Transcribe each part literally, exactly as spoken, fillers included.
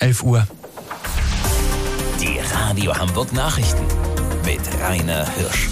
elf Uhr. Die Radio Hamburg Nachrichten mit Rainer Hirsch.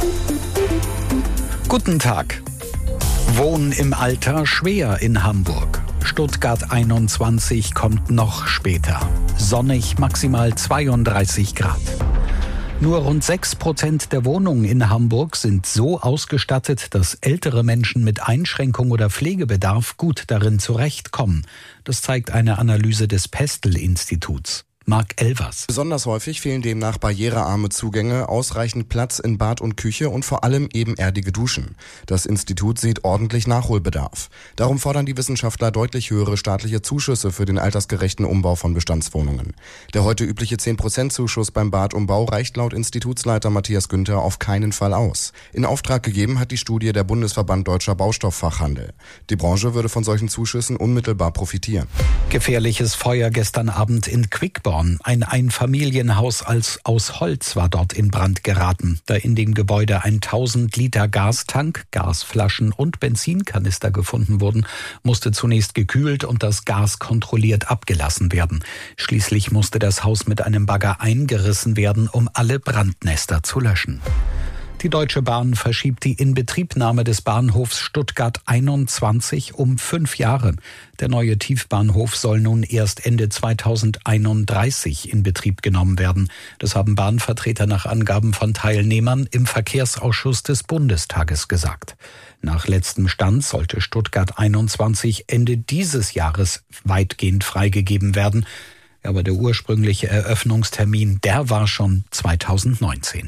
Guten Tag. Wohnen im Alter schwer in Hamburg. Stuttgart einundzwanzig kommt noch später. Sonnig, maximal zweiunddreißig Grad. Nur rund sechs Prozent der Wohnungen in Hamburg sind so ausgestattet, dass ältere Menschen mit Einschränkung oder Pflegebedarf gut darin zurechtkommen. Das zeigt eine Analyse des Pestel-Instituts. Marc Elvers. Besonders häufig fehlen demnach barrierearme Zugänge, ausreichend Platz in Bad und Küche und vor allem ebenerdige Duschen. Das Institut sieht ordentlich Nachholbedarf. Darum fordern die Wissenschaftler deutlich höhere staatliche Zuschüsse für den altersgerechten Umbau von Bestandswohnungen. Der heute übliche zehn Prozent Zuschuss beim Badumbau reicht laut Institutsleiter Matthias Günther auf keinen Fall aus. In Auftrag gegeben hat die Studie der Bundesverband Deutscher Baustofffachhandel. Die Branche würde von solchen Zuschüssen unmittelbar profitieren. Gefährliches Feuer gestern Abend in Quickborn. Ein Einfamilienhaus als aus Holz war dort in Brand geraten. Da in dem Gebäude ein tausend Liter Gastank, Gasflaschen und Benzinkanister gefunden wurden, musste zunächst gekühlt und das Gas kontrolliert abgelassen werden. Schließlich musste das Haus mit einem Bagger eingerissen werden, um alle Brandnester zu löschen. Die Deutsche Bahn verschiebt die Inbetriebnahme des Bahnhofs Stuttgart einundzwanzig um fünf Jahre. Der neue Tiefbahnhof soll nun erst Ende zweitausendeinunddreißig in Betrieb genommen werden. Das haben Bahnvertreter nach Angaben von Teilnehmern im Verkehrsausschuss des Bundestages gesagt. Nach letztem Stand sollte Stuttgart einundzwanzig Ende dieses Jahres weitgehend freigegeben werden. Aber der ursprüngliche Eröffnungstermin, der war schon zweitausendneunzehn.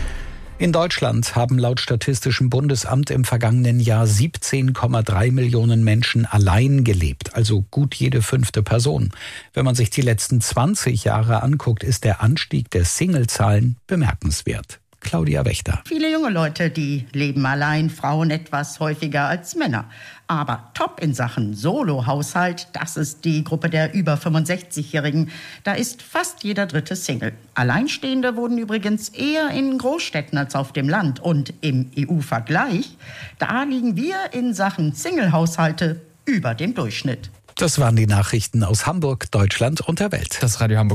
In Deutschland haben laut Statistischem Bundesamt im vergangenen Jahr siebzehn Komma drei Millionen Menschen allein gelebt, also gut jede fünfte Person. Wenn man sich die letzten zwanzig Jahre anguckt, ist der Anstieg der Singlezahlen bemerkenswert. Claudia Wächter. Viele junge Leute, die leben allein, Frauen etwas häufiger als Männer. Aber top in Sachen Solo-Haushalt, das ist die Gruppe der über fünfundsechzigjährigen. Da ist fast jeder dritte Single. Alleinstehende wurden übrigens eher in Großstädten als auf dem Land. Und im E U-Vergleich, da liegen wir in Sachen Single-Haushalte über dem Durchschnitt. Das waren die Nachrichten aus Hamburg, Deutschland und der Welt. Das Radio Hamburg.